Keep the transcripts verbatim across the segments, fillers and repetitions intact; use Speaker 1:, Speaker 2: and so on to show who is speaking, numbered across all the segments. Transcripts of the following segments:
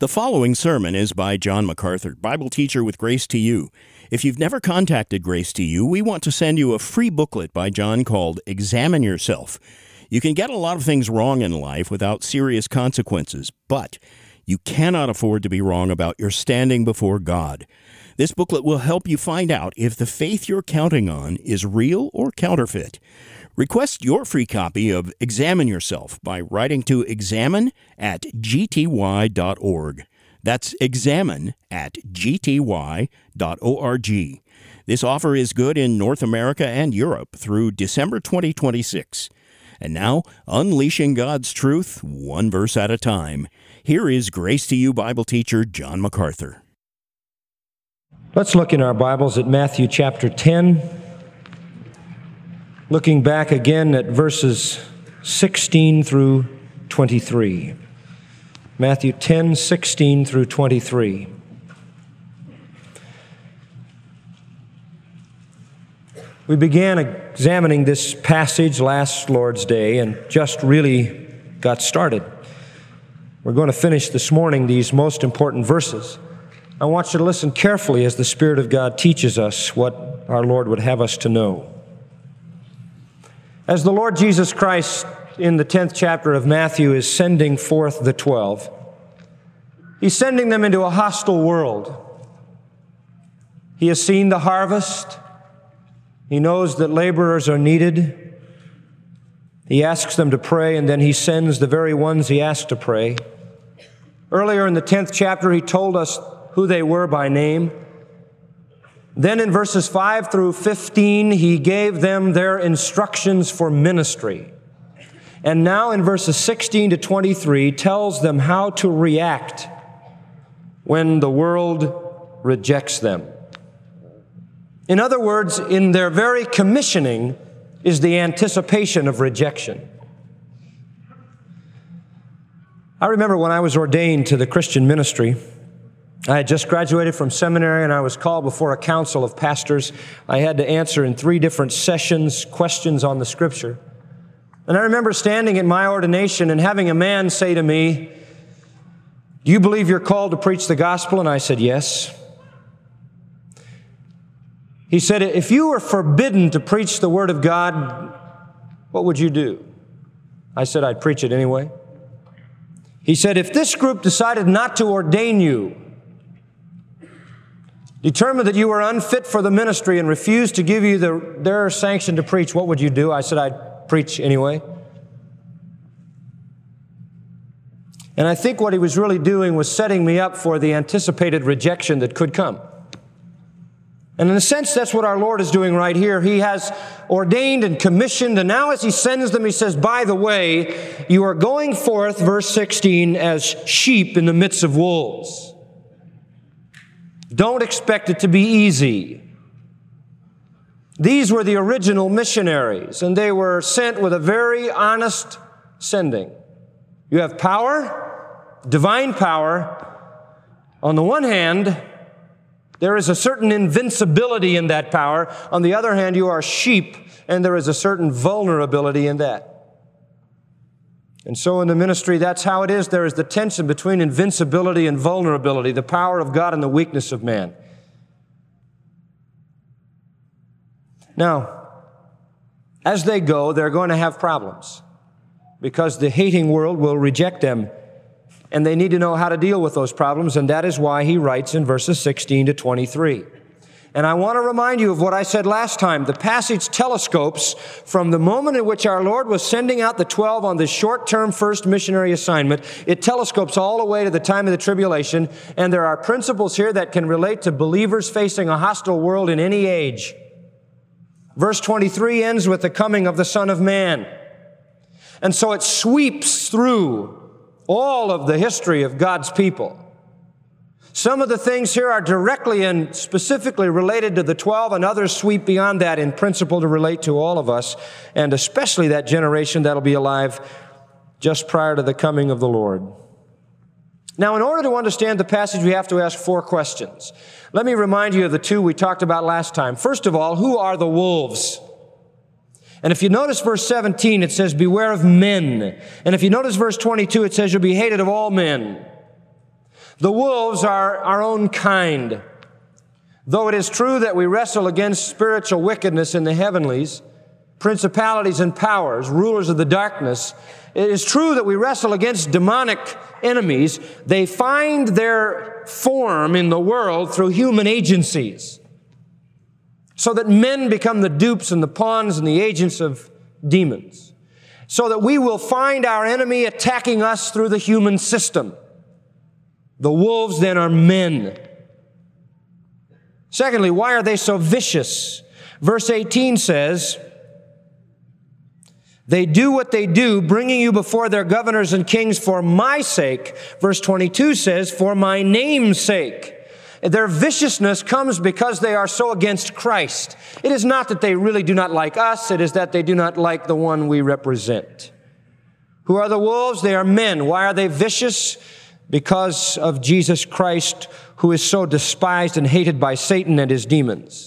Speaker 1: The following sermon is by John MacArthur, Bible teacher with Grace to You. If you've never contacted Grace to You, we want to send you a free booklet by John called Examine Yourself. You can get a lot of things wrong in life without serious consequences, but you cannot afford to be wrong about your standing before God. This booklet will help you find out if the faith you're counting on is real or counterfeit. Request your free copy of Examine Yourself by writing to examine at g t y dot org. That's examine at g t y dot org. This offer is good in North America and Europe through December twenty twenty-six. And now, unleashing God's truth, one verse at a time. Here is Grace to You Bible teacher John MacArthur.
Speaker 2: Let's look in our Bibles at Matthew chapter ten. Looking back again at verses sixteen through twenty-three. Matthew ten, sixteen through twenty-three. We began examining this passage last Lord's Day and just really got started. We're going to finish this morning these most important verses. I want you to listen carefully as the Spirit of God teaches us what our Lord would have us to know. As the Lord Jesus Christ in the tenth chapter of Matthew is sending forth the twelve, He's sending them into a hostile world. He has seen the harvest. He knows that laborers are needed. He asks them to pray, and then He sends the very ones He asked to pray. Earlier in the tenth chapter, He told us who they were by name. Then in verses five through fifteen, He gave them their instructions for ministry. And now in verses sixteen to twenty-three, tells them how to react when the world rejects them. In other words, in their very commissioning is the anticipation of rejection. I remember when I was ordained to the Christian ministry, I had just graduated from seminary and I was called before a council of pastors. I had to answer in three different sessions questions on the Scripture. And I remember standing at my ordination and having a man say to me, "Do you believe you're called to preach the gospel?" And I said, "Yes." He said, "If you were forbidden to preach the Word of God, what would you do?" I said, "I'd preach it anyway." He said, "If this group decided not to ordain you, determined that you were unfit for the ministry and refused to give you the, their sanction to preach, what would you do?" I said, "I'd preach anyway." And I think what he was really doing was setting me up for the anticipated rejection that could come. And in a sense, that's what our Lord is doing right here. He has ordained and commissioned, and now as He sends them, He says, "By the way, you are going forth," verse sixteen, "as sheep in the midst of wolves." Don't expect it to be easy. These were the original missionaries, and they were sent with a very honest sending. You have power, divine power. On the one hand, there is a certain invincibility in that power. On the other hand, you are sheep, and there is a certain vulnerability in that. And so in the ministry, that's how it is. There is the tension between invincibility and vulnerability, the power of God and the weakness of man. Now, as they go, they're going to have problems because the hating world will reject them, and they need to know how to deal with those problems, and that is why he writes in verses sixteen to twenty-three. And I want to remind you of what I said last time. The passage telescopes from the moment in which our Lord was sending out the twelve on this short-term first missionary assignment. It telescopes all the way to the time of the tribulation, and there are principles here that can relate to believers facing a hostile world in any age. Verse twenty-three ends with the coming of the Son of Man. And so it sweeps through all of the history of God's people. Some of the things here are directly and specifically related to the twelve, and others sweep beyond that in principle to relate to all of us, and especially that generation that'll be alive just prior to the coming of the Lord. Now, in order to understand the passage, we have to ask four questions. Let me remind you of the two we talked about last time. First of all, who are the wolves? And if you notice verse seventeen, it says, "Beware of men." And if you notice verse twenty-two, it says, "You'll be hated of all men." The wolves are our own kind. Though it is true that we wrestle against spiritual wickedness in the heavenlies, principalities and powers, rulers of the darkness, it is true that we wrestle against demonic enemies. They find their form in the world through human agencies, so that men become the dupes and the pawns and the agents of demons, so that we will find our enemy attacking us through the human system. The wolves then are men. Secondly, why are they so vicious? Verse eighteen says, they do what they do, bringing you before their governors and kings for my sake. Verse twenty-two says, for my name's sake. Their viciousness comes because they are so against Christ. It is not that they really do not like us. It is that they do not like the one we represent. Who are the wolves? They are men. Why are they vicious? Because of Jesus Christ, who is so despised and hated by Satan and his demons.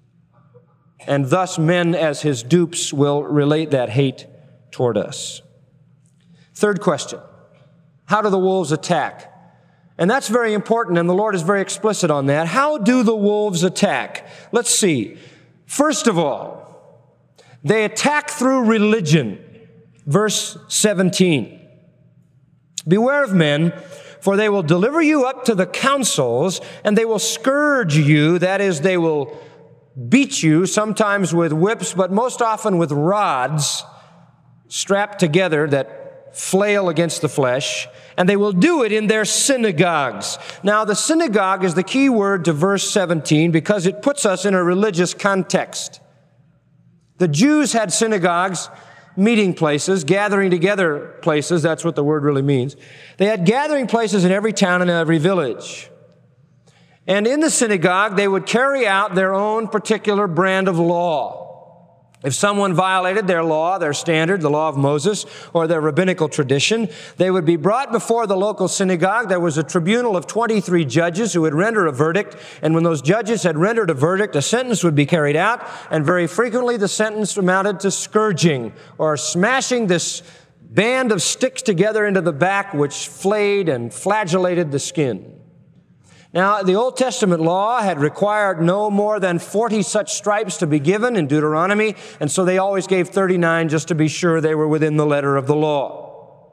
Speaker 2: And thus men as his dupes will relate that hate toward us. Third question, how do the wolves attack? And that's very important, and the Lord is very explicit on that. How do the wolves attack? Let's see. First of all, they attack through religion. Verse seventeen. Beware of men, for they will deliver you up to the councils, and they will scourge you. That is, they will beat you, sometimes with whips, but most often with rods strapped together that flail against the flesh, and they will do it in their synagogues. Now, the synagogue is the key word to verse seventeen because it puts us in a religious context. The Jews had synagogues, meeting places, gathering together places. That's what the word really means. They had gathering places in every town and every village. And in the synagogue, they would carry out their own particular brand of law. If someone violated their law, their standard, the law of Moses, or their rabbinical tradition, they would be brought before the local synagogue. There was a tribunal of twenty-three judges who would render a verdict. And when those judges had rendered a verdict, a sentence would be carried out. And very frequently, the sentence amounted to scourging or smashing this band of sticks together into the back, which flayed and flagellated the skin. Now, the Old Testament law had required no more than forty such stripes to be given in Deuteronomy, and so they always gave thirty-nine just to be sure they were within the letter of the law.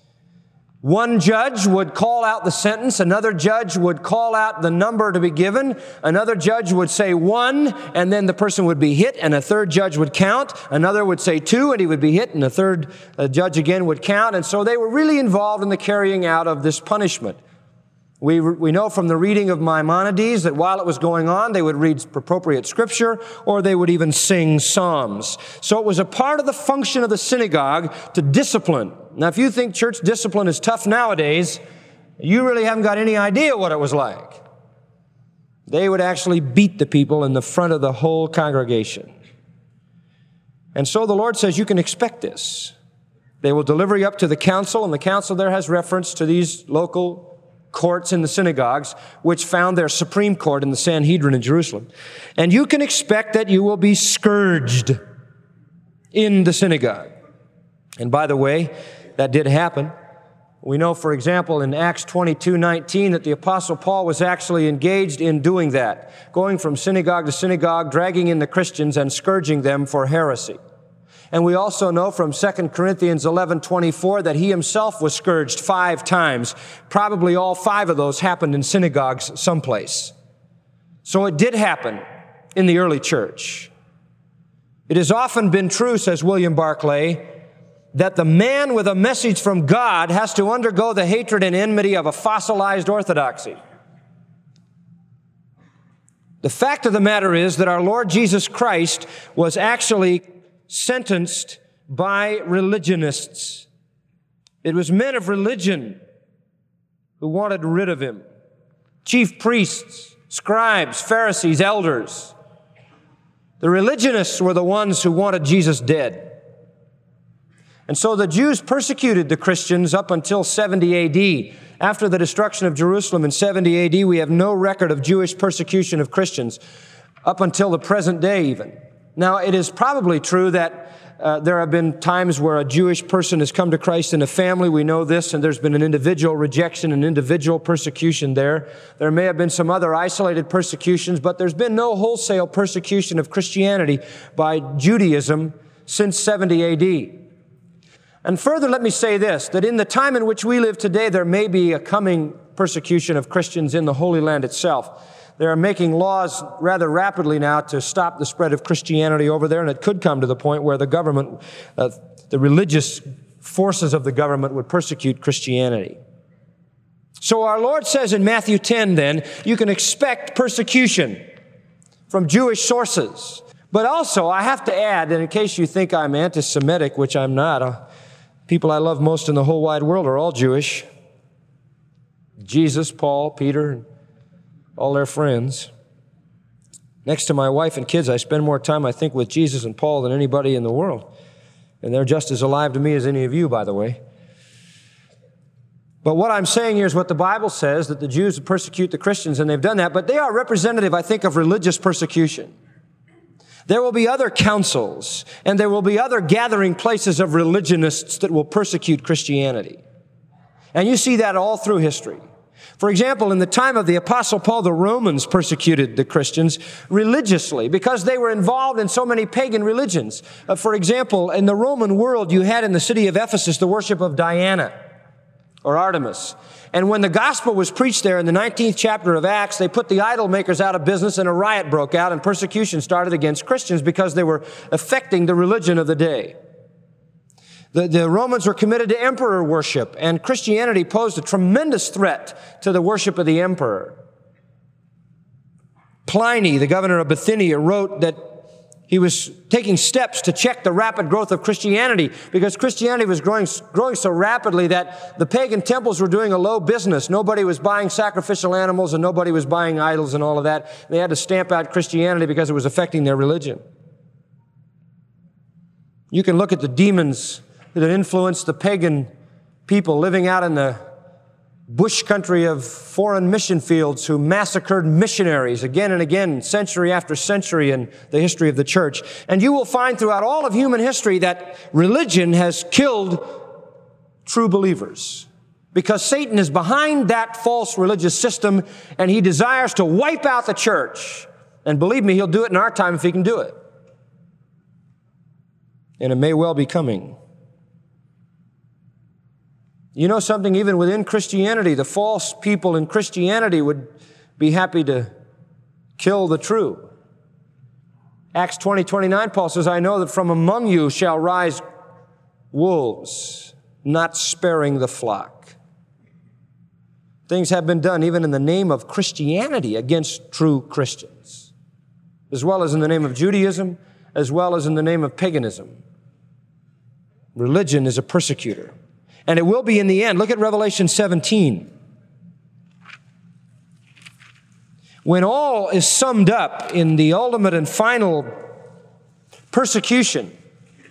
Speaker 2: One judge would call out the sentence, another judge would call out the number to be given, another judge would say one, and then the person would be hit, and a third judge would count, another would say two, and he would be hit, and a third uh, judge again would count, and so they were really involved in the carrying out of this punishment. We, we know from the reading of Maimonides that while it was going on, they would read appropriate scripture, or they would even sing psalms. So it was a part of the function of the synagogue to discipline. Now, if you think church discipline is tough nowadays, you really haven't got any idea what it was like. They would actually beat the people in the front of the whole congregation. And so the Lord says, you can expect this. They will deliver you up to the council, and the council there has reference to these local courts in the synagogues, which found their supreme court in the Sanhedrin in Jerusalem. And you can expect that you will be scourged in the synagogue. And by the way, that did happen. We know, for example, in Acts twenty-two nineteen that the Apostle Paul was actually engaged in doing that, going from synagogue to synagogue, dragging in the Christians and scourging them for heresy. And we also know from Second Corinthians eleven twenty-four that he himself was scourged five times. Probably all five of those happened in synagogues someplace. So it did happen in the early church. It has often been true, says William Barclay, that the man with a message from God has to undergo the hatred and enmity of a fossilized orthodoxy. The fact of the matter is that our Lord Jesus Christ was actually sentenced by religionists. It was men of religion who wanted rid of him. Chief priests, scribes, Pharisees, elders. The religionists were the ones who wanted Jesus dead. And so the Jews persecuted the Christians up until seventy A D. After the destruction of Jerusalem in seventy A D, we have no record of Jewish persecution of Christians up until the present day even. Now, it is probably true that Uh, there have been times where a Jewish person has come to Christ in a family. We know this, and there's been an individual rejection, an individual persecution there. There may have been some other isolated persecutions, but there's been no wholesale persecution of Christianity by Judaism since seventy A D. And further, let me say this, that in the time in which we live today, there may be a coming persecution of Christians in the Holy Land itself. They are making laws rather rapidly now to stop the spread of Christianity over there, and it could come to the point where the government, uh, the religious forces of the government would persecute Christianity. So our Lord says in Matthew ten, then, you can expect persecution from Jewish sources. But also, I have to add, and in case you think I'm anti-Semitic, which I'm not, uh, people I love most in the whole wide world are all Jewish. Jesus, Paul, Peter, all their friends. Next to my wife and kids, I spend more time, I think, with Jesus and Paul than anybody in the world. And they're just as alive to me as any of you, by the way. But what I'm saying here is what the Bible says, that the Jews persecute the Christians, and they've done that. But they are representative, I think, of religious persecution. There will be other councils, and there will be other gathering places of religionists that will persecute Christianity. And you see that all through history. For example, in the time of the Apostle Paul, the Romans persecuted the Christians religiously because they were involved in so many pagan religions. Uh, for example, in the Roman world, you had in the city of Ephesus the worship of Diana or Artemis. And when the gospel was preached there in the nineteenth chapter of Acts, they put the idol makers out of business and a riot broke out and persecution started against Christians because they were affecting the religion of the day. The, the Romans were committed to emperor worship, and Christianity posed a tremendous threat to the worship of the emperor. Pliny, the governor of Bithynia, wrote that he was taking steps to check the rapid growth of Christianity because Christianity was growing, growing so rapidly that the pagan temples were doing a low business. Nobody was buying sacrificial animals and nobody was buying idols and all of that. They had to stamp out Christianity because it was affecting their religion. You can look at the demons that had influenced the pagan people living out in the bush country of foreign mission fields who massacred missionaries again and again, century after century in the history of the church. And you will find throughout all of human history that religion has killed true believers because Satan is behind that false religious system and he desires to wipe out the church. And believe me, he'll do it in our time if he can do it. And it may well be coming. You know something, even within Christianity, the false people in Christianity would be happy to kill the true. Acts twenty, twenty-nine, Paul says, I know that from among you shall rise wolves, not sparing the flock. Things have been done even in the name of Christianity against true Christians, as well as in the name of Judaism, as well as in the name of paganism. Religion is a persecutor. And it will be in the end. Look at Revelation seventeen. When all is summed up in the ultimate and final persecution,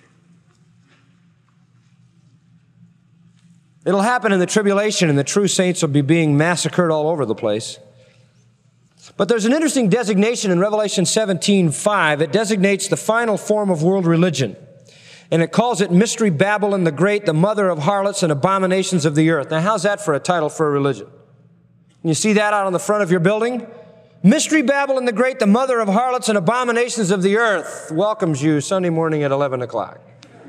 Speaker 2: it'll happen in the tribulation and the true saints will be being massacred all over the place. But there's an interesting designation in Revelation seventeen five. It designates the final form of world religion. And it calls it Mystery Babylon the Great, the mother of harlots and abominations of the earth. Now, how's that for a title for a religion? You see that out on the front of your building? Mystery Babylon the Great, the mother of harlots and abominations of the earth, welcomes you Sunday morning at eleven o'clock.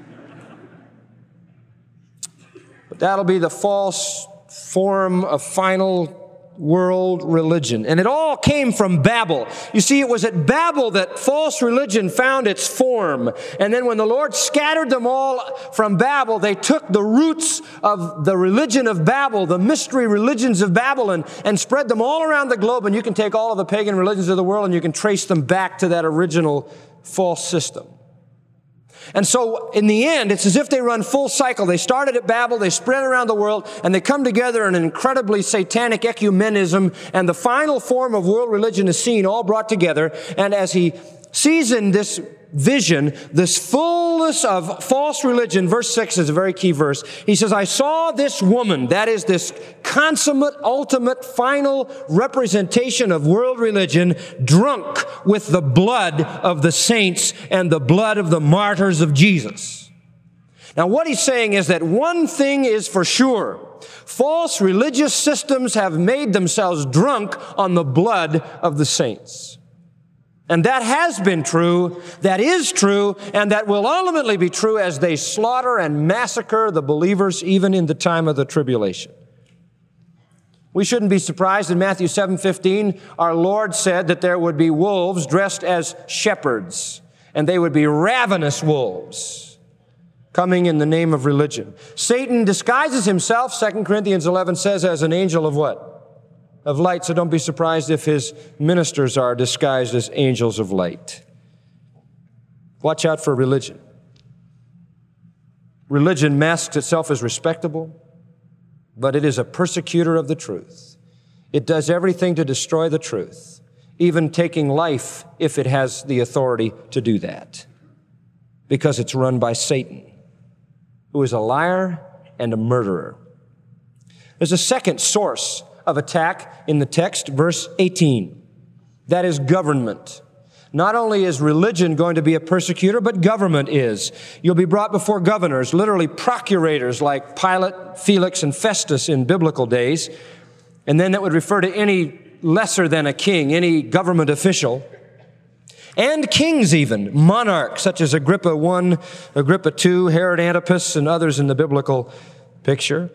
Speaker 2: But that'll be the false form of final world religion. And it all came from Babel. You see, it was at Babel that false religion found its form. And then when the Lord scattered them all from Babel, they took the roots of the religion of Babel, the mystery religions of Babylon, and spread them all around the globe. And you can take all of the pagan religions of the world and you can trace them back to that original false system. And so, in the end, it's as if they run full cycle. They started at Babel, they spread around the world, and they come together in an incredibly satanic ecumenism, and the final form of world religion is seen, all brought together. And as he seasoned this vision, this fullness of false religion. Verse six is a very key verse. He says, I saw this woman, that is this consummate, ultimate, final representation of world religion, drunk with the blood of the saints and the blood of the martyrs of Jesus. Now, what he's saying is that one thing is for sure. False religious systems have made themselves drunk on the blood of the saints. And that has been true, that is true, and that will ultimately be true as they slaughter and massacre the believers even in the time of the tribulation. We shouldn't be surprised. In Matthew seven fifteen, our Lord said that there would be wolves dressed as shepherds, and they would be ravenous wolves coming in the name of religion. Satan disguises himself, Second Corinthians eleven says, as an angel of what? Of light. So don't be surprised if his ministers are disguised as angels of light. Watch out for religion. Religion masks itself as respectable, but it is a persecutor of the truth. It does everything to destroy the truth, even taking life if it has the authority to do that, because it's run by Satan, who is a liar and a murderer. There's a second source of attack in the text, verse eighteen. That is government. Not only is religion going to be a persecutor, but government is. You'll be brought before governors, literally procurators like Pilate, Felix, and Festus in biblical days. And then that would refer to any lesser than a king, any government official. And kings even, monarchs such as Agrippa the First, Agrippa the Second, Herod Antipas, and others in the biblical picture.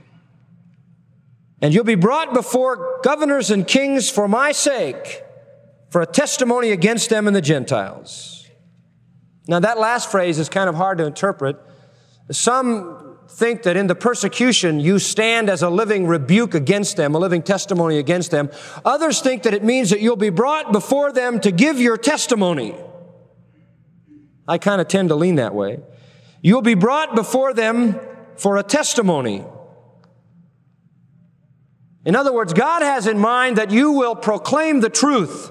Speaker 2: And you'll be brought before governors and kings for my sake, for a testimony against them and the Gentiles. Now that last phrase is kind of hard to interpret. Some think that in the persecution you stand as a living rebuke against them, a living testimony against them. Others think that it means that you'll be brought before them to give your testimony. I kind of tend to lean that way. You'll be brought before them for a testimony. In other words, God has in mind that you will proclaim the truth.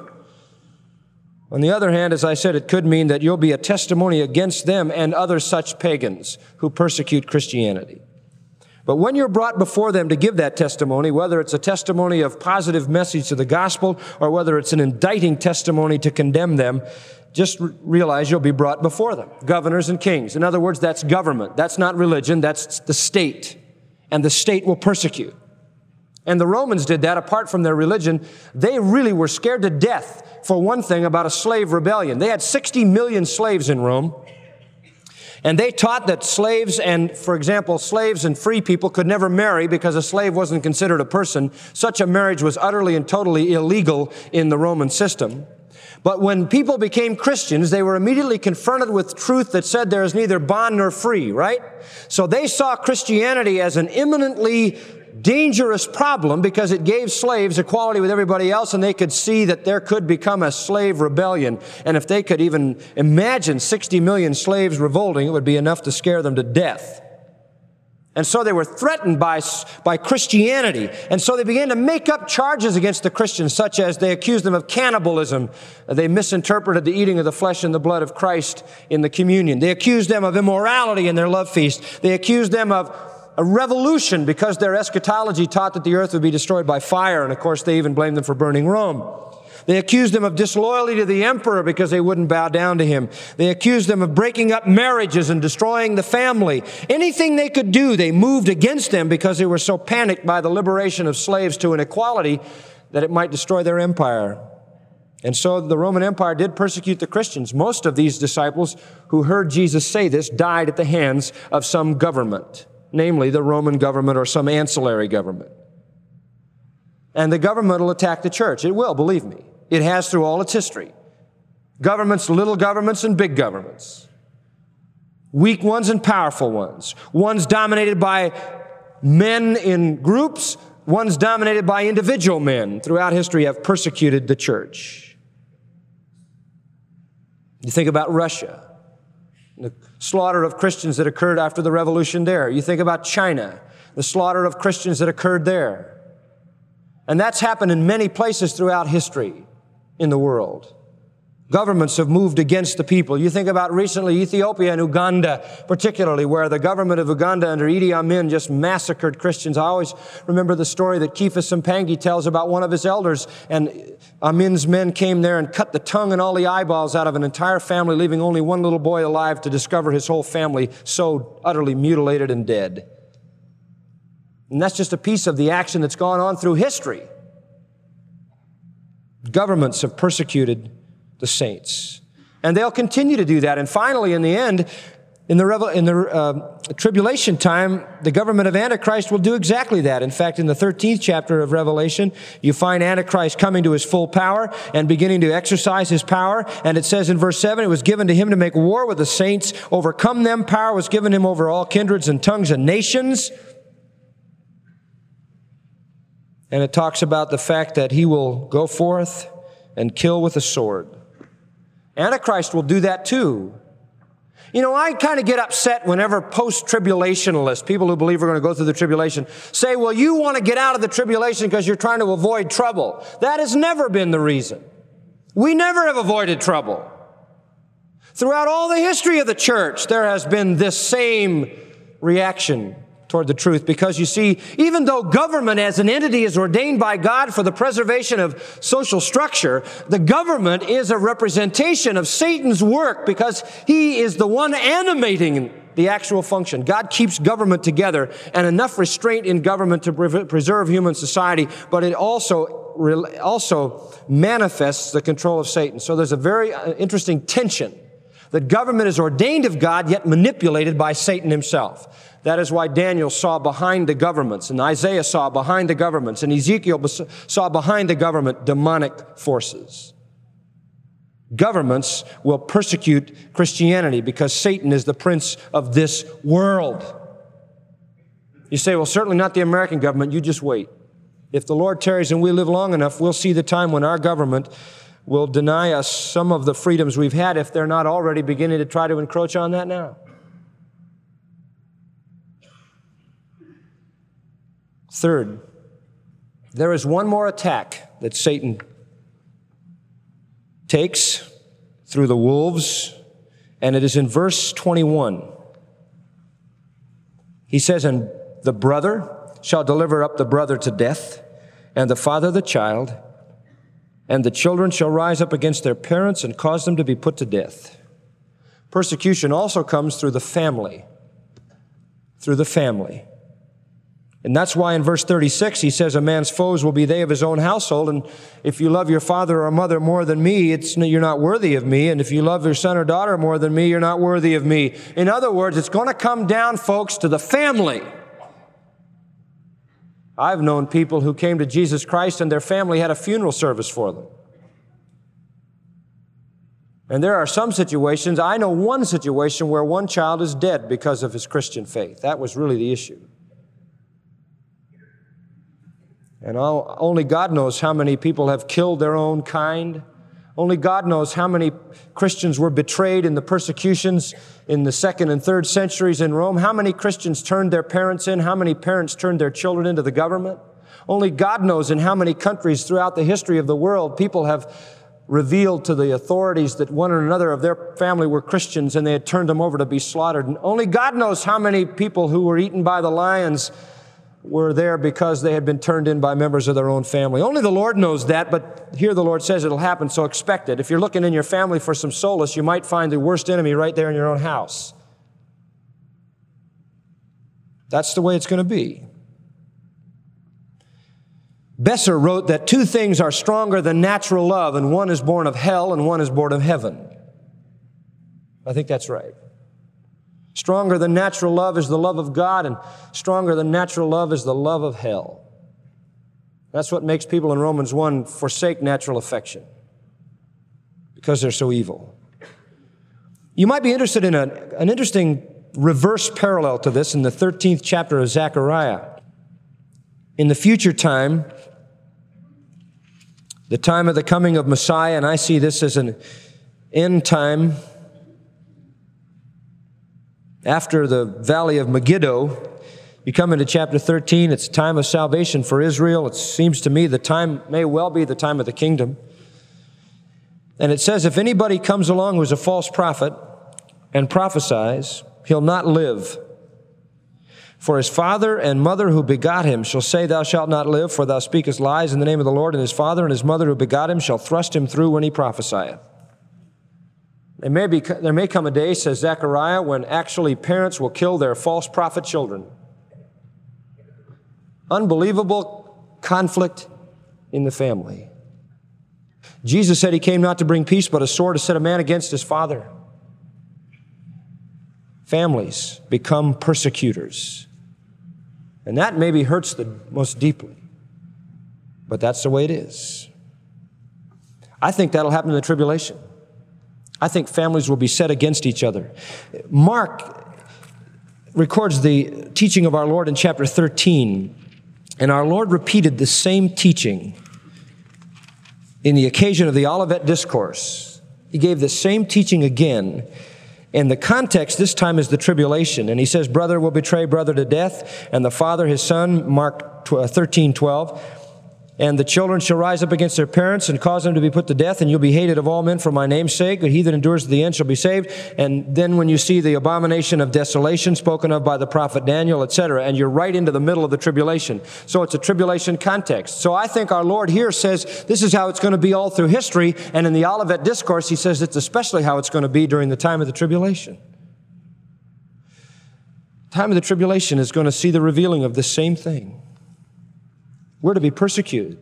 Speaker 2: On the other hand, as I said, it could mean that you'll be a testimony against them and other such pagans who persecute Christianity. But when you're brought before them to give that testimony, whether it's a testimony of positive message to the gospel or whether it's an indicting testimony to condemn them, just realize you'll be brought before them, governors and kings. In other words, that's government. That's not religion. That's the state. And the state will persecute. And the Romans did that apart from their religion. They really were scared to death, for one thing, about a slave rebellion. They had sixty million slaves in Rome. And they taught that slaves and, for example, slaves and free people could never marry because a slave wasn't considered a person. Such a marriage was utterly and totally illegal in the Roman system. But when people became Christians, they were immediately confronted with truth that said there is neither bond nor free, right? So they saw Christianity as an imminently dangerous problem because it gave slaves equality with everybody else, and they could see that there could become a slave rebellion. And if they could even imagine sixty million slaves revolting, it would be enough to scare them to death. And so they were threatened by, by Christianity. And so they began to make up charges against the Christians, such as they accused them of cannibalism. They misinterpreted the eating of the flesh and the blood of Christ in the communion. They accused them of immorality in their love feast. They accused them of a revolution because their eschatology taught that the earth would be destroyed by fire. And of course, they even blamed them for burning Rome. They accused them of disloyalty to the emperor because they wouldn't bow down to him. They accused them of breaking up marriages and destroying the family. Anything they could do, they moved against them because they were so panicked by the liberation of slaves to an equality that it might destroy their empire. And so the Roman Empire did persecute the Christians. Most of these disciples who heard Jesus say this died at the hands of some government, namely the Roman government or some ancillary government. And the government will attack the church. It will, believe me. It has through all its history. Governments, little governments and big governments. Weak ones and powerful ones. Ones dominated by men in groups. Ones dominated by individual men throughout history have persecuted the church. You think about Russia, the slaughter of Christians that occurred after the revolution there. You think about China, the slaughter of Christians that occurred there. And that's happened in many places throughout history in the world. Governments have moved against the people. You think about recently Ethiopia and Uganda, particularly, where the government of Uganda under Idi Amin just massacred Christians. I always remember the story that Kefas Mpangi tells about one of his elders, and Amin's men came there and cut the tongue and all the eyeballs out of an entire family, leaving only one little boy alive to discover his whole family so utterly mutilated and dead. And that's just a piece of the action that's gone on through history. Governments have persecuted the saints. And they'll continue to do that. And finally, in the end, in the, revel- in the uh, tribulation time, the government of Antichrist will do exactly that. In fact, in the thirteenth chapter of Revelation, you find Antichrist coming to his full power and beginning to exercise his power. And it says in verse seven, it was given to him to make war with the saints, overcome them. Power was given him over all kindreds and tongues and nations. And it talks about the fact that he will go forth and kill with a sword. Antichrist will do that too. You know, I kind of get upset whenever post-tribulationalists, people who believe we're going to go through the tribulation, say, well, you want to get out of the tribulation because you're trying to avoid trouble. That has never been the reason. We never have avoided trouble. Throughout all the history of the church, there has been this same reaction toward the truth, because you see, even though government as an entity is ordained by God for the preservation of social structure, the government is a representation of Satan's work because he is the one animating the actual function. God keeps government together and enough restraint in government to pre- preserve human society, but it also, re- also manifests the control of Satan. So there's a very interesting tension that government is ordained of God, yet manipulated by Satan himself. That is why Daniel saw behind the governments, and Isaiah saw behind the governments, and Ezekiel saw behind the government demonic forces. Governments will persecute Christianity because Satan is the prince of this world. You say, well, certainly not the American government. You just wait. If the Lord tarries and we live long enough, we'll see the time when our government will deny us some of the freedoms we've had if they're not already beginning to try to encroach on that now. Third, there is one more attack that Satan takes through the wolves, and it is in verse twenty-one. He says, and the brother shall deliver up the brother to death, and the father the child, and the children shall rise up against their parents and cause them to be put to death. Persecution also comes through the family, through the family. And that's why in verse thirty-six, he says, a man's foes will be they of his own household. And if you love your father or mother more than me, it's, you're not worthy of me. And if you love your son or daughter more than me, you're not worthy of me. In other words, it's going to come down, folks, to the family. I've known people who came to Jesus Christ and their family had a funeral service for them. And there are some situations, I know one situation where one child is dead because of his Christian faith. That was really the issue. And all, only God knows how many people have killed their own kind. Only God knows how many Christians were betrayed in the persecutions in the second and third centuries in Rome. How many Christians turned their parents in? How many parents turned their children into the government? Only God knows in how many countries throughout the history of the world people have revealed to the authorities that one or another of their family were Christians and they had turned them over to be slaughtered. And only God knows how many people who were eaten by the lions were there because they had been turned in by members of their own family. Only the Lord knows that, but here the Lord says it'll happen, so expect it. If you're looking in your family for some solace, you might find the worst enemy right there in your own house. That's the way it's going to be. Besser wrote that two things are stronger than natural love, and one is born of hell and one is born of heaven. I think that's right. Stronger than natural love is the love of God, and stronger than natural love is the love of hell. That's what makes people in Romans one forsake natural affection, because they're so evil. You might be interested in a, an interesting reverse parallel to this in the thirteenth chapter of Zechariah. In the future time, the time of the coming of Messiah, and I see this as an end time. After the valley of Megiddo, you come into chapter thirteen, it's a time of salvation for Israel. It seems to me the time may well be the time of the kingdom. And it says, if anybody comes along who's a false prophet and prophesies, he'll not live. For his father and mother who begot him shall say, thou shalt not live, for thou speakest lies in the name of the Lord, and his father and his mother who begot him shall thrust him through when he prophesieth. There may, be, there may come a day, says Zechariah, when actually parents will kill their false prophet children. Unbelievable conflict in the family. Jesus said he came not to bring peace, but a sword to set a man against his father. Families become persecutors. And that maybe hurts the most deeply. But that's the way it is. I think that'll happen in the tribulation. I think families will be set against each other. Mark records the teaching of our Lord in chapter thirteen. And our Lord repeated the same teaching in the occasion of the Olivet Discourse. He gave the same teaching again. And the context this time is the tribulation. And he says, brother will betray brother to death, and the father his son, Mark thirteen twelve. And the children shall rise up against their parents and cause them to be put to death, and you'll be hated of all men for my name's sake, but he that endures to the end shall be saved. And then when you see the abomination of desolation spoken of by the prophet Daniel, et cetera, and you're right into the middle of the tribulation. So it's a tribulation context. So I think our Lord here says this is how it's going to be all through history, and in the Olivet Discourse he says it's especially how it's going to be during the time of the tribulation. The time of the tribulation is going to see the revealing of the same thing. We're to be persecuted.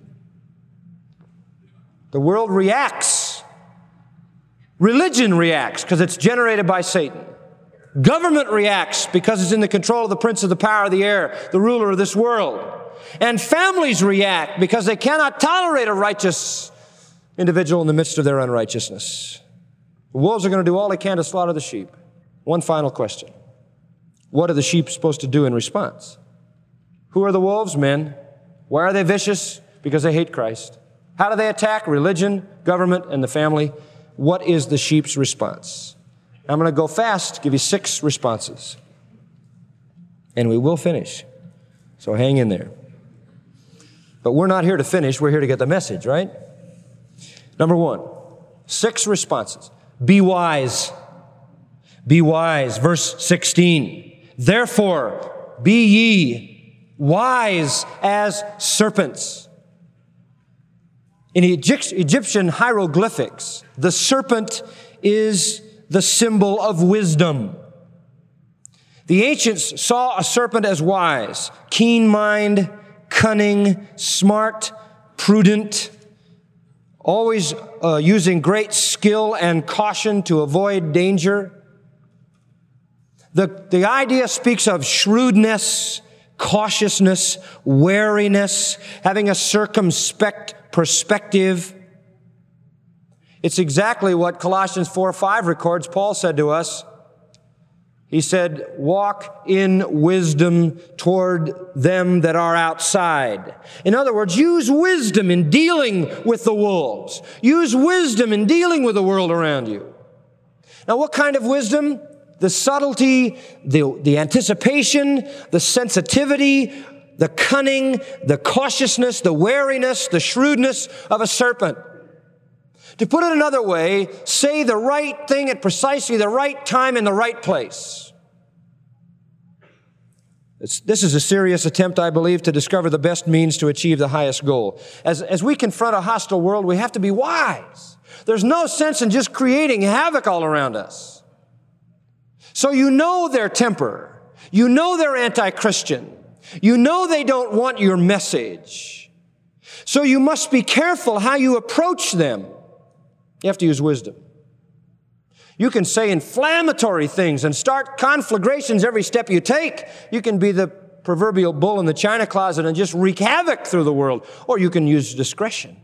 Speaker 2: The world reacts. Religion reacts because it's generated by Satan. Government reacts because it's in the control of the prince of the power of the air, the ruler of this world. And families react because they cannot tolerate a righteous individual in the midst of their unrighteousness. The wolves are going to do all they can to slaughter the sheep. One final question. What are the sheep supposed to do in response? Who are the wolves? Men. Why are they vicious? Because they hate Christ. How do they attack? Religion, government, and the family. What is the sheep's response? I'm going to go fast, give you six responses. And we will finish. So hang in there. But we're not here to finish. We're here to get the message, right? Number one, six responses. Be wise. Be wise. Verse sixteen. Therefore, be ye wise as serpents. In Egyptian hieroglyphics, the serpent is the symbol of wisdom. The ancients saw a serpent as wise, keen mind, cunning, smart, prudent, always uh, using great skill and caution to avoid danger. The, the idea speaks of shrewdness, cautiousness, wariness, having a circumspect perspective. It's exactly what Colossians four five records Paul said to us. He said, walk in wisdom toward them that are outside. In other words, use wisdom in dealing with the wolves. Use wisdom in dealing with the world around you. Now, what kind of wisdom? The subtlety, the, the anticipation, the sensitivity, the cunning, the cautiousness, the wariness, the shrewdness of a serpent. To put it another way, say the right thing at precisely the right time in the right place. It's, this is a serious attempt, I believe, to discover the best means to achieve the highest goal. As, as we confront a hostile world, we have to be wise. There's no sense in just creating havoc all around us. So you know their temper. You know they're anti-Christian. You know they don't want your message. So you must be careful how you approach them. You have to use wisdom. You can say inflammatory things and start conflagrations every step you take. You can be the proverbial bull in the china closet and just wreak havoc through the world. Or you can use discretion.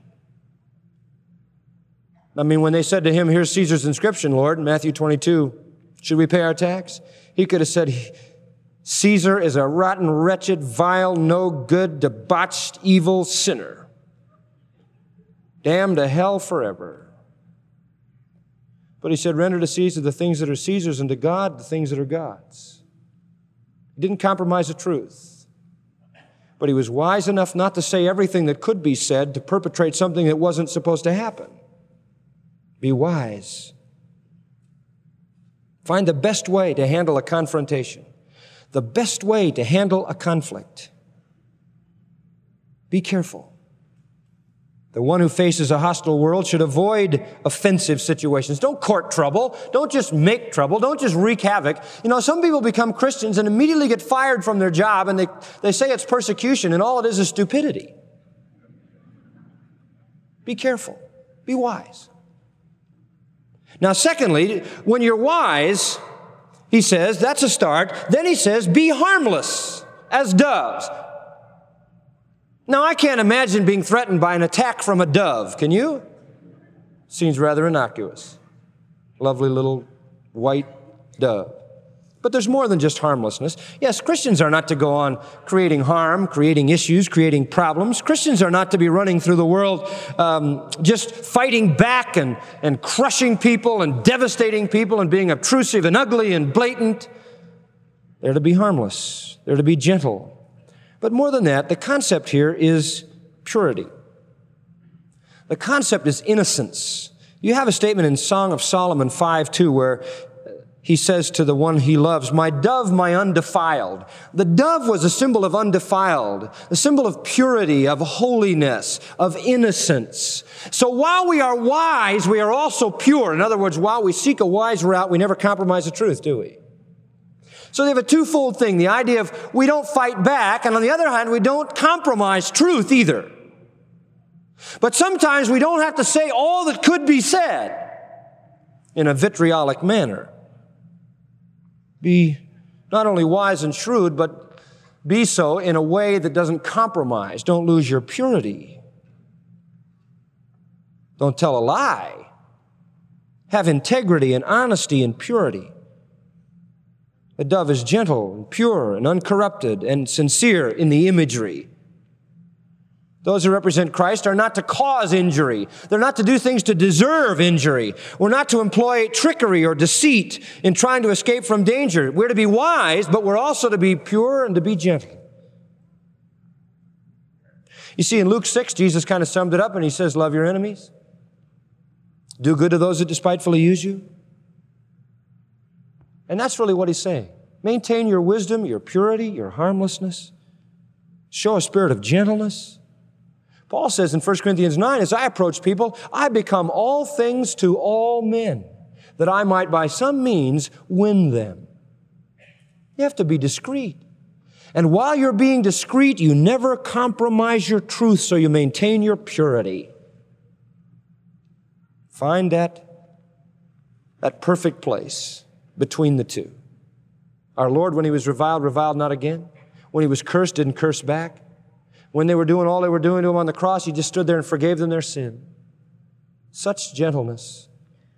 Speaker 2: I mean, when they said to him, here's Caesar's inscription, Lord, in Matthew twenty-two, should we pay our tax? He could have said, Caesar is a rotten, wretched, vile, no good, debauched, evil sinner, damned to hell forever. But he said, render to Caesar the things that are Caesar's, and to God the things that are God's. He didn't compromise the truth. But he was wise enough not to say everything that could be said to perpetrate something that wasn't supposed to happen. Be wise. Find the best way to handle a confrontation, the best way to handle a conflict. Be careful. The one who faces a hostile world should avoid offensive situations. Don't court trouble. Don't just make trouble. Don't just wreak havoc. You know, some people become Christians and immediately get fired from their job, and they, they say it's persecution, and all it is is stupidity. Be careful. Be wise. Now, secondly, when you're wise, he says, that's a start. Then he says, be harmless as doves. Now, I can't imagine being threatened by an attack from a dove. Can you? Seems rather innocuous. Lovely little white dove. But there's more than just harmlessness. Yes, Christians are not to go on creating harm, creating issues, creating problems. Christians are not to be running through the world um, just fighting back and, and crushing people and devastating people and being obtrusive and ugly and blatant. They're to be harmless. They're to be gentle. But more than that, the concept here is purity. The concept is innocence. You have a statement in Song of Solomon five two where he says to the one he loves, my dove, my undefiled. The dove was a symbol of undefiled, a symbol of purity, of holiness, of innocence. So while we are wise, we are also pure. In other words, while we seek a wise route, we never compromise the truth, do we? So they have a twofold thing, the idea of we don't fight back, and on the other hand, we don't compromise truth either. But sometimes we don't have to say all that could be said in a vitriolic manner. Be not only wise and shrewd, but be so in a way that doesn't compromise. Don't lose your purity. Don't tell a lie. Have integrity and honesty and purity. The dove is gentle and pure and uncorrupted and sincere in the imagery. Those who represent Christ are not to cause injury. They're not to do things to deserve injury. We're not to employ trickery or deceit in trying to escape from danger. We're to be wise, but we're also to be pure and to be gentle. You see, in Luke six, Jesus kind of summed it up and he says, love your enemies. Do good to those that despitefully use you. And that's really what he's saying. Maintain your wisdom, your purity, your harmlessness. Show a spirit of gentleness. Paul says in First Corinthians nine, as I approach people, I become all things to all men, that I might by some means win them. You have to be discreet. And while you're being discreet, you never compromise your truth, so you maintain your purity. Find that, that perfect place between the two. Our Lord, when he was reviled, reviled not again. When he was cursed, didn't curse back. When they were doing all they were doing to him on the cross, he just stood there and forgave them their sin. Such gentleness.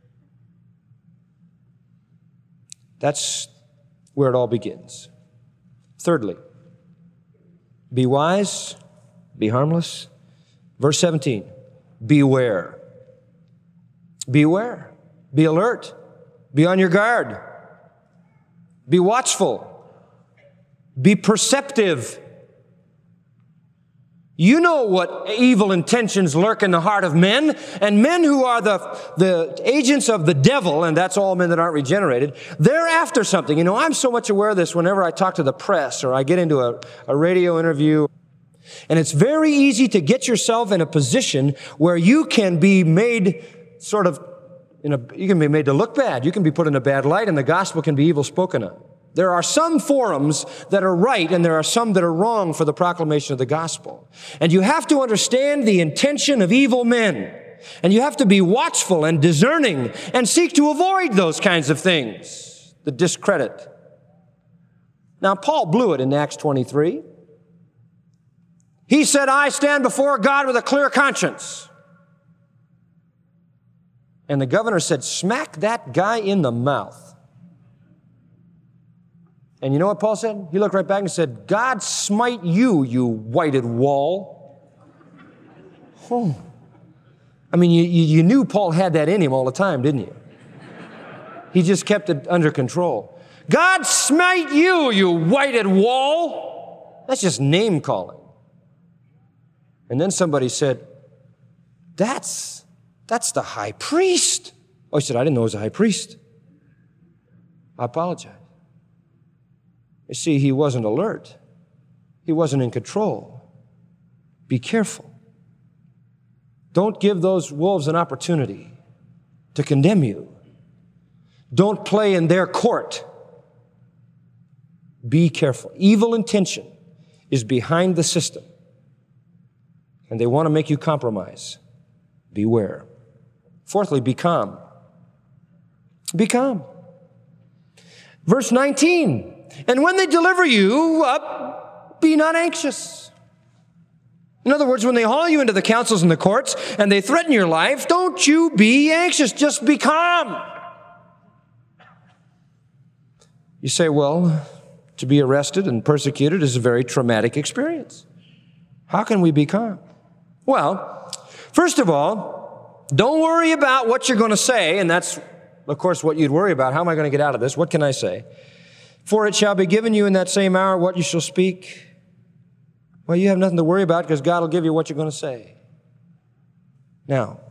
Speaker 2: That's where it all begins. Thirdly, be wise, be harmless. Verse seventeen, beware. Beware. Be alert. Be on your guard. Be watchful. Be perceptive. You know what evil intentions lurk in the heart of men, and men who are the, the agents of the devil, and that's all men that aren't regenerated, they're after something. You know, I'm so much aware of this whenever I talk to the press or I get into a, a radio interview. And it's very easy to get yourself in a position where you can be made sort of, in a, you can be made to look bad. You can be put in a bad light, and the gospel can be evil spoken of. There are some forums that are right, and there are some that are wrong for the proclamation of the gospel. And you have to understand the intention of evil men. And you have to be watchful and discerning and seek to avoid those kinds of things that discredit. Now, Paul blew it in Acts twenty-three. He said, I stand before God with a clear conscience. And the governor said, smack that guy in the mouth. And you know what Paul said? He looked right back and said, God smite you, you whited wall. Oh. I mean, you, you knew Paul had that in him all the time, didn't you? He just kept it under control. God smite you, you whited wall. That's just name calling. And then somebody said, that's, That's the high priest. Oh, he said, I didn't know he was a high priest. I apologize. You see, he wasn't alert. He wasn't in control. Be careful. Don't give those wolves an opportunity to condemn you. Don't play in their court. Be careful. Evil intention is behind the system, and they want to make you compromise. Beware. Fourthly, be calm. Be calm. Verse nineteen, and when they deliver you up, be not anxious. In other words, when they haul you into the councils and the courts and they threaten your life, don't you be anxious. Just be calm. You say, well, to be arrested and persecuted is a very traumatic experience. How can we be calm? Well, first of all, don't worry about what you're going to say, and that's, of course, what you'd worry about. How am I going to get out of this? What can I say? For it shall be given you in that same hour what you shall speak. Well, you have nothing to worry about because God will give you what you're going to say. Now,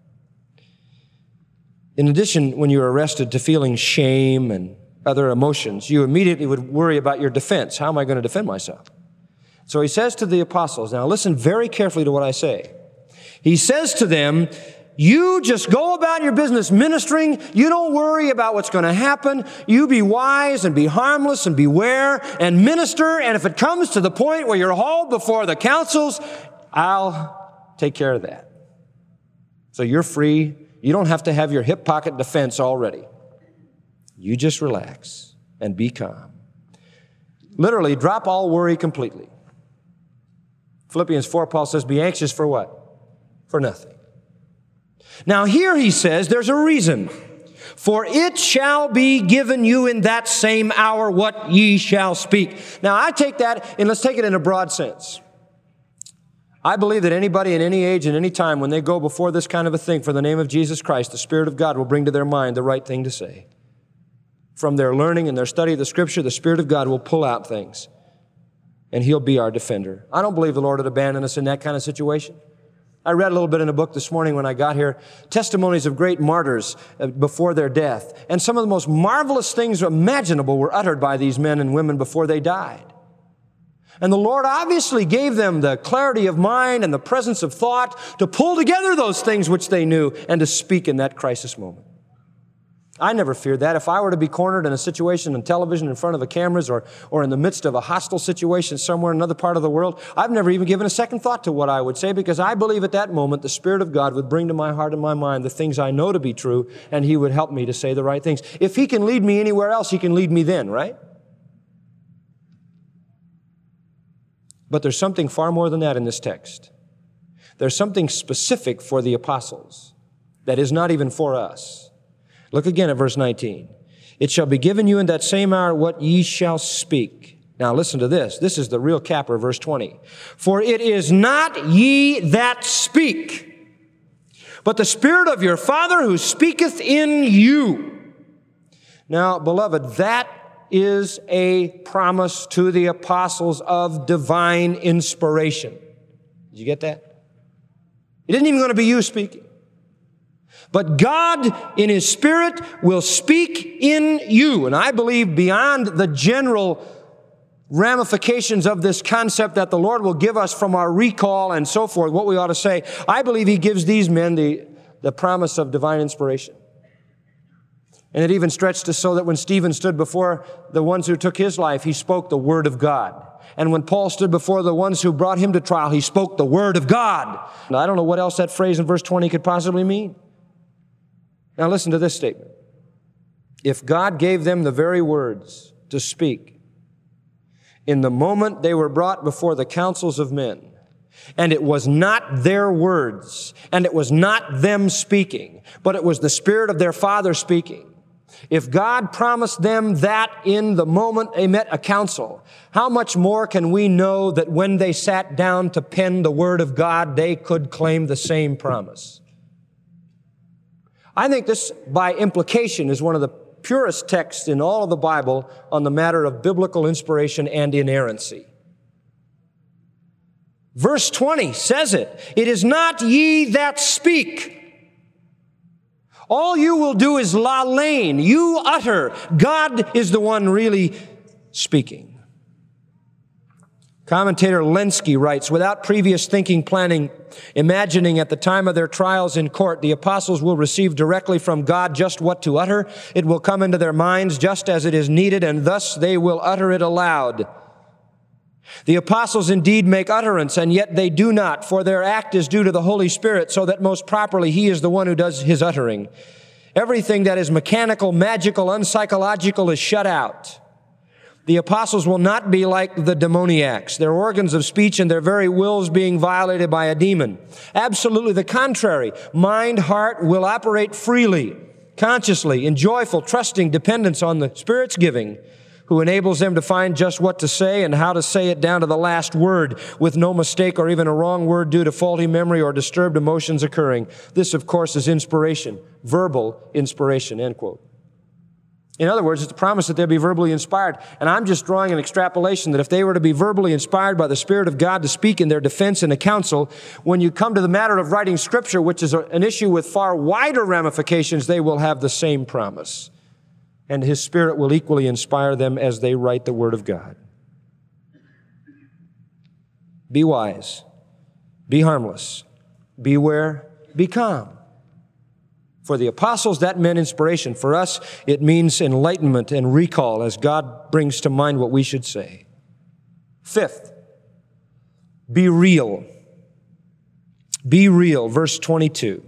Speaker 2: in addition, when you're arrested, to feeling shame and other emotions, you immediately would worry about your defense. How am I going to defend myself? So he says to the apostles, now listen very carefully to what I say. He says to them, you just go about your business ministering. You don't worry about what's going to happen. You be wise and be harmless and beware and minister. And if it comes to the point where you're hauled before the councils, I'll take care of that. So you're free. You don't have to have your hip pocket defense all ready. You just relax and be calm. Literally, drop all worry completely. Philippians four, Paul says, be anxious for what? For nothing. Now here he says there's a reason. For it shall be given you in that same hour what ye shall speak. Now I take that, and let's take it in a broad sense. I believe that anybody in any age and any time when they go before this kind of a thing for the name of Jesus Christ, the Spirit of God will bring to their mind the right thing to say. From their learning and their study of the Scripture, the Spirit of God will pull out things, and He'll be our defender. I don't believe the Lord would abandon us in that kind of situation. I read a little bit in a book this morning when I got here, testimonies of great martyrs before their death. And some of the most marvelous things imaginable were uttered by these men and women before they died. And the Lord obviously gave them the clarity of mind and the presence of thought to pull together those things which they knew and to speak in that crisis moment. I never feared that. If I were to be cornered in a situation on television in front of the cameras or, or in the midst of a hostile situation somewhere in another part of the world, I've never even given a second thought to what I would say because I believe at that moment the Spirit of God would bring to my heart and my mind the things I know to be true, and He would help me to say the right things. If He can lead me anywhere else, He can lead me then, right? But there's something far more than that in this text. There's something specific for the apostles that is not even for us. Look again at verse nineteen. It shall be given you in that same hour what ye shall speak. Now listen to this. This is the real capper, verse twenty. For it is not ye that speak, but the Spirit of your Father who speaketh in you. Now, beloved, that is a promise to the apostles of divine inspiration. Did you get that? It isn't even going to be you speaking. But God, in His Spirit, will speak in you. And I believe beyond the general ramifications of this concept that the Lord will give us from our recall and so forth, what we ought to say, I believe He gives these men the, the promise of divine inspiration. And it even stretched us so that when Stephen stood before the ones who took his life, he spoke the Word of God. And when Paul stood before the ones who brought him to trial, he spoke the Word of God. Now, I don't know what else that phrase in verse twenty could possibly mean. Now listen to this statement. If God gave them the very words to speak in the moment they were brought before the councils of men, and it was not their words, and it was not them speaking, but it was the Spirit of their Father speaking, if God promised them that in the moment they met a council, how much more can we know that when they sat down to pen the Word of God, they could claim the same promise? I think this, by implication, is one of the purest texts in all of the Bible on the matter of biblical inspiration and inerrancy. Verse twenty says it. It is not ye that speak. All you will do is la lane. You utter. God is the one really speaking. Commentator Lenski writes, without previous thinking, planning, imagining at the time of their trials in court, the apostles will receive directly from God just what to utter. It will come into their minds just as it is needed, and thus they will utter it aloud. The apostles indeed make utterance, and yet they do not, for their act is due to the Holy Spirit, so that most properly He is the one who does His uttering. Everything that is mechanical, magical, unpsychological is shut out. The apostles will not be like the demoniacs, their organs of speech and their very wills being violated by a demon. Absolutely the contrary. Mind, heart will operate freely, consciously, in joyful, trusting dependence on the Spirit's giving, who enables them to find just what to say and how to say it down to the last word with no mistake or even a wrong word due to faulty memory or disturbed emotions occurring. This, of course, is inspiration, verbal inspiration, end quote. In other words, it's a promise that they'll be verbally inspired. And I'm just drawing an extrapolation that if they were to be verbally inspired by the Spirit of God to speak in their defense and to counsel, when you come to the matter of writing Scripture, which is an issue with far wider ramifications, they will have the same promise. And His Spirit will equally inspire them as they write the Word of God. Be wise. Be harmless. Beware. Be calm. For the apostles, that meant inspiration. For us, it means enlightenment and recall as God brings to mind what we should say. Fifth, be real. Be real, verse twenty-two.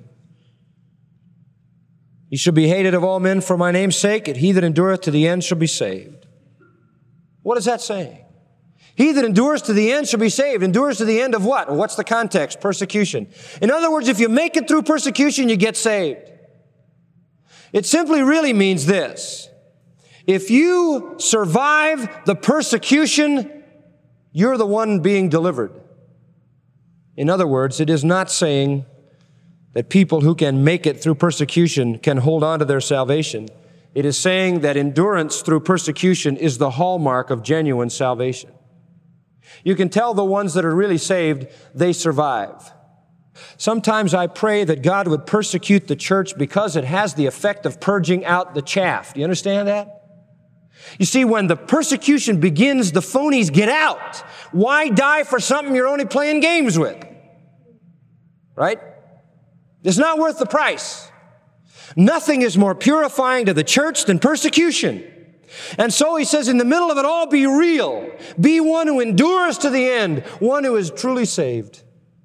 Speaker 2: Ye shall be hated of all men for my name's sake, and he that endureth to the end shall be saved. What is that saying? He that endures to the end shall be saved. Endures to the end of what? What's the context? Persecution. In other words, if you make it through persecution, you get saved. It simply really means this. If you survive the persecution, you're the one being delivered. In other words, it is not saying that people who can make it through persecution can hold on to their salvation. It is saying that endurance through persecution is the hallmark of genuine salvation. You can tell the ones that are really saved, they survive. Sometimes I pray that God would persecute the church because it has the effect of purging out the chaff. Do you understand that? You see, when the persecution begins, the phonies get out. Why die for something you're only playing games with? Right? It's not worth the price. Nothing is more purifying to the church than persecution. And so he says, in the middle of it all, be real. Be one who endures to the end, one who is truly saved.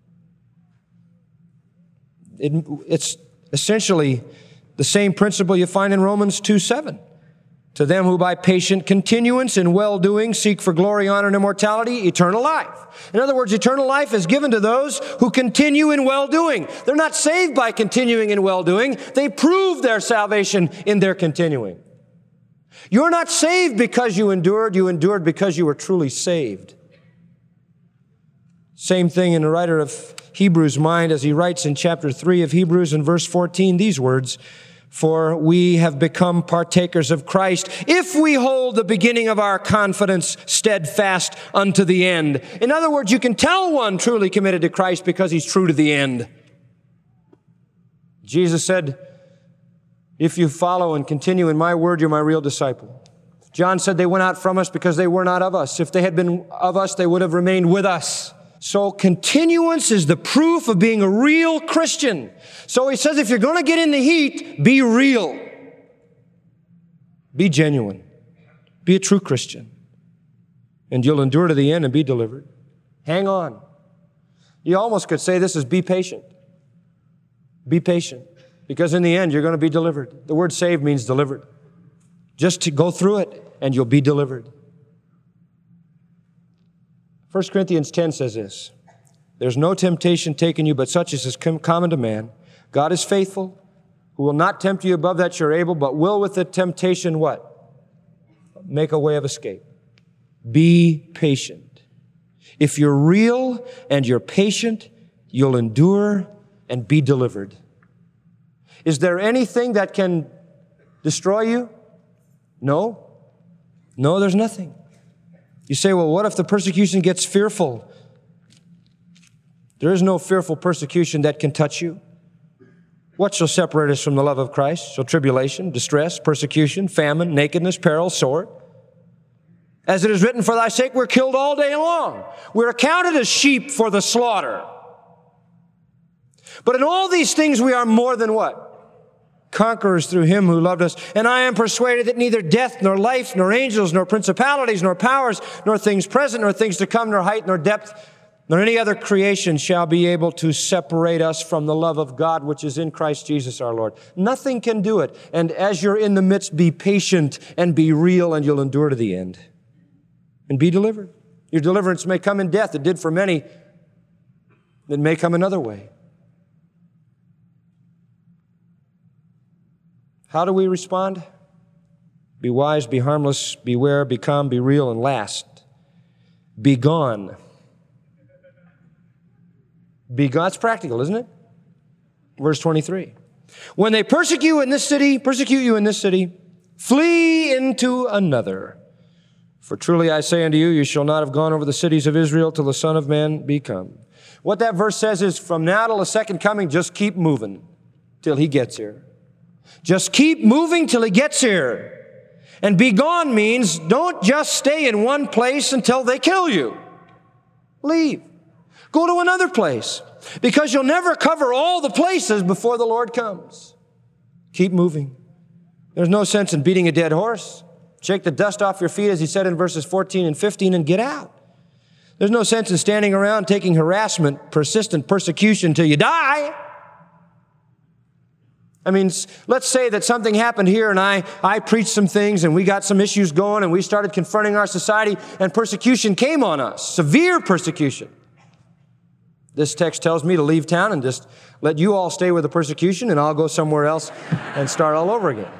Speaker 2: It, it's essentially the same principle you find in Romans two seven. To them who by patient continuance in well-doing seek for glory, honor, and immortality, eternal life. In other words, eternal life is given to those who continue in well-doing. They're not saved by continuing in well-doing. They prove their salvation in their continuing. You're not saved because you endured. You endured because you were truly saved. Same thing in the writer of Hebrews' mind as he writes in chapter three of Hebrews in verse fourteen, these words, for we have become partakers of Christ if we hold the beginning of our confidence steadfast unto the end. In other words, you can tell one truly committed to Christ because he's true to the end. Jesus said, if you follow and continue in my word, you're my real disciple. John said they went out from us because they were not of us. If they had been of us, they would have remained with us. So continuance is the proof of being a real Christian. So he says, if you're going to get in the heat, be real. Be genuine. Be a true Christian. And you'll endure to the end and be delivered. Hang on. You almost could say this is be patient. Be patient. Because in the end, you're going to be delivered. The word saved means delivered. Just to go through it and you'll be delivered. First Corinthians ten says this, there's no temptation taken you but such as is common to man. God is faithful, who will not tempt you above that you're able, but will with the temptation what? Make a way of escape. Be patient. If you're real and you're patient, you'll endure and be delivered. Is there anything that can destroy you? No. No, there's nothing. You say, well, what if the persecution gets fearful? There is no fearful persecution that can touch you. What shall separate us from the love of Christ? Shall tribulation, distress, persecution, famine, nakedness, peril, sword? As it is written, for thy sake we're killed all day long. We're accounted as sheep for the slaughter. But in all these things we are more than what? Conquerors through him who loved us. And I am persuaded that neither death, nor life, nor angels, nor principalities, nor powers, nor things present, nor things to come, nor height, nor depth, nor any other creation shall be able to separate us from the love of God which is in Christ Jesus our Lord. Nothing can do it. And as you're in the midst, be patient and be real, and you'll endure to the end. And be delivered. Your deliverance may come in death. It did for many. It may come another way. How do we respond? Be wise, be harmless, beware, be calm, be real, and last, be gone. Be gone. It's practical, isn't it? Verse twenty-three. When they persecute you in this city, persecute you in this city, flee into another. For truly I say unto you, you shall not have gone over the cities of Israel till the Son of Man be come. What that verse says is, from now till the second coming, just keep moving till he gets here. Just keep moving till he gets here. And be gone means don't just stay in one place until they kill you. Leave. Go to another place, because you'll never cover all the places before the Lord comes. Keep moving. There's no sense in beating a dead horse. Shake the dust off your feet, as he said in verses fourteen and fifteen, and get out. There's no sense in standing around taking harassment, persistent persecution till you die. I mean, let's say that something happened here and I, I preached some things and we got some issues going and we started confronting our society and persecution came on us, severe persecution. This text tells me to leave town and just let you all stay with the persecution and I'll go somewhere else and start all over again.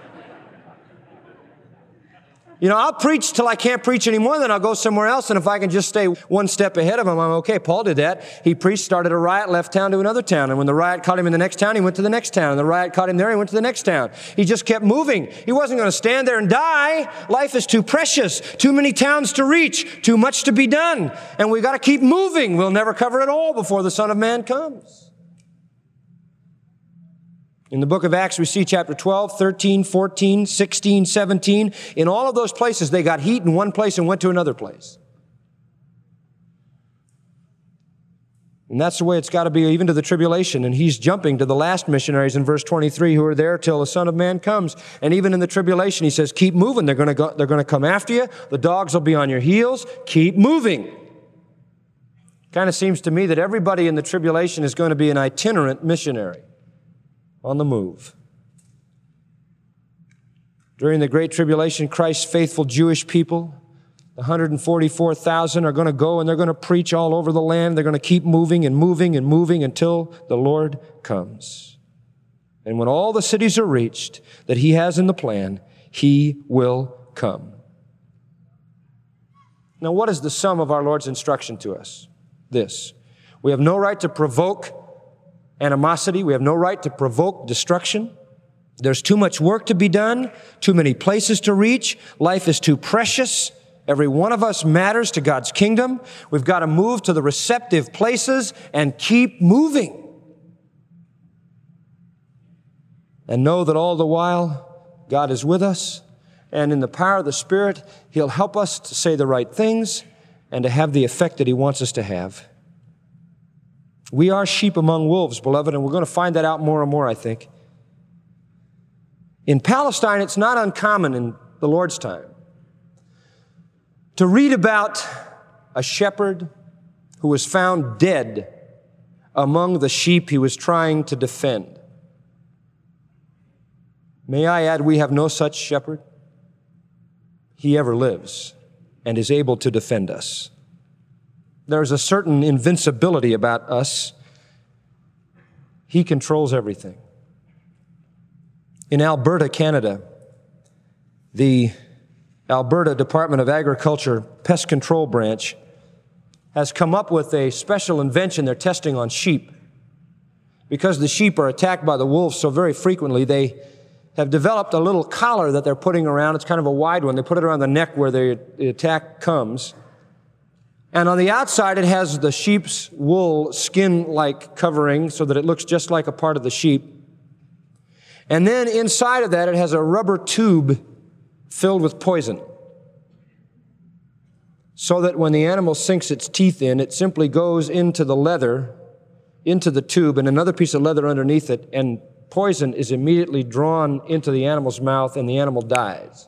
Speaker 2: You know, I'll preach till I can't preach anymore, then I'll go somewhere else, and if I can just stay one step ahead of him, I'm okay. Paul did that. He preached, started a riot, left town to another town, and when the riot caught him in the next town, he went to the next town, and the riot caught him there, he went to the next town. He just kept moving. He wasn't going to stand there and die. Life is too precious, too many towns to reach, too much to be done, and we've got to keep moving. We'll never cover it all before the Son of Man comes. In the book of Acts, we see chapter twelve, thirteen, fourteen, sixteen, seventeen. In all of those places, they got heat in one place and went to another place. And that's the way it's got to be even to the tribulation. And he's jumping to the last missionaries in verse twenty-three who are there till the Son of Man comes. And even in the tribulation, he says, keep moving. They're going to go, they're going to come after you. The dogs will be on your heels. Keep moving. Kind of seems to me that everybody in the tribulation is going to be an itinerant missionary. On the move. During the Great Tribulation, Christ's faithful Jewish people, the one hundred forty-four thousand, are going to go and they're going to preach all over the land. They're going to keep moving and moving and moving until the Lord comes. And when all the cities are reached that he has in the plan, he will come. Now, what is the sum of our Lord's instruction to us? This. We have no right to provoke animosity. We have no right to provoke destruction. There's too much work to be done, too many places to reach. Life is too precious. Every one of us matters to God's kingdom. We've got to move to the receptive places and keep moving. And know that all the while, God is with us, and in the power of the Spirit, he'll help us to say the right things and to have the effect that he wants us to have. We are sheep among wolves, beloved, and we're going to find that out more and more, I think. In Palestine, it's not uncommon in the Lord's time to read about a shepherd who was found dead among the sheep he was trying to defend. May I add, we have no such shepherd. He ever lives and is able to defend us. There's a certain invincibility about us. He controls everything. In Alberta, Canada, the Alberta Department of Agriculture Pest Control Branch has come up with a special invention they're testing on sheep. Because the sheep are attacked by the wolves so very frequently, they have developed a little collar that they're putting around. It's kind of a wide one. They put it around the neck where the, the attack comes. And on the outside, it has the sheep's wool skin-like covering so that it looks just like a part of the sheep. And then inside of that, it has a rubber tube filled with poison, so that when the animal sinks its teeth in, it simply goes into the leather, into the tube, and another piece of leather underneath it, and poison is immediately drawn into the animal's mouth, and the animal dies.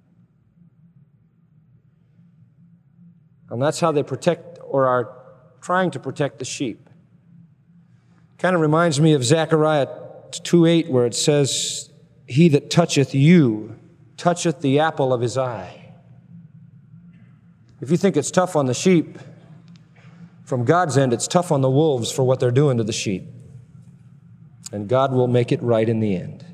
Speaker 2: And that's how they protect, or are trying to protect, the sheep. Kind of reminds me of Zechariah two eight, where it says, "He that toucheth you toucheth the apple of his eye." If you think it's tough on the sheep, from God's end, it's tough on the wolves for what they're doing to the sheep. And God will make it right in the end.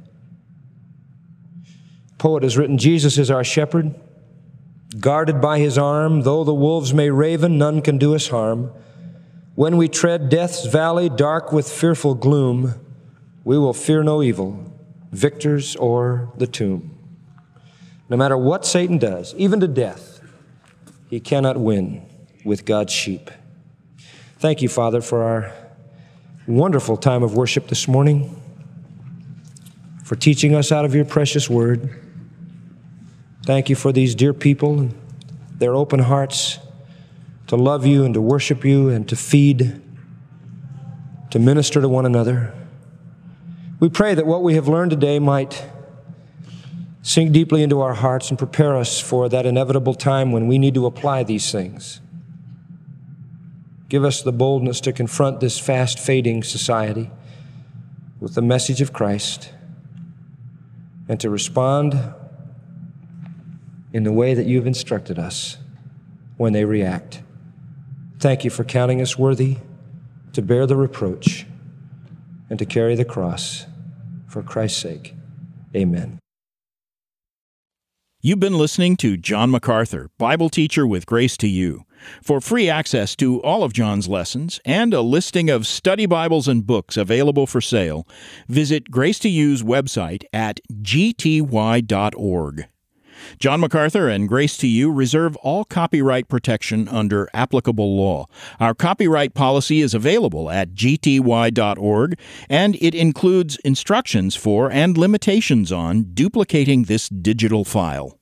Speaker 2: The poet has written, "Jesus is our shepherd, guarded by his arm. Though the wolves may raven, none can do us harm. When we tread death's valley, dark with fearful gloom, we will fear no evil, victors o'er the tomb." No matter what Satan does, even to death, he cannot win with God's sheep. Thank you, Father, for our wonderful time of worship this morning, for teaching us out of your precious word. Thank you for these dear people and their open hearts to love you and to worship you and to feed, to minister to one another. We pray that what we have learned today might sink deeply into our hearts and prepare us for that inevitable time when we need to apply these things. Give us the boldness to confront this fast-fading society with the message of Christ and to respond in the way that you've instructed us when they react. Thank you for counting us worthy to bear the reproach and to carry the cross for Christ's sake. Amen.
Speaker 1: You've been listening to John MacArthur, Bible teacher with Grace to You. For free access to all of John's lessons and a listing of study Bibles and books available for sale, visit Grace to You's website at g t y dot org. John MacArthur and Grace to You reserve all copyright protection under applicable law. Our copyright policy is available at g t y dot org, and it includes instructions for and limitations on duplicating this digital file.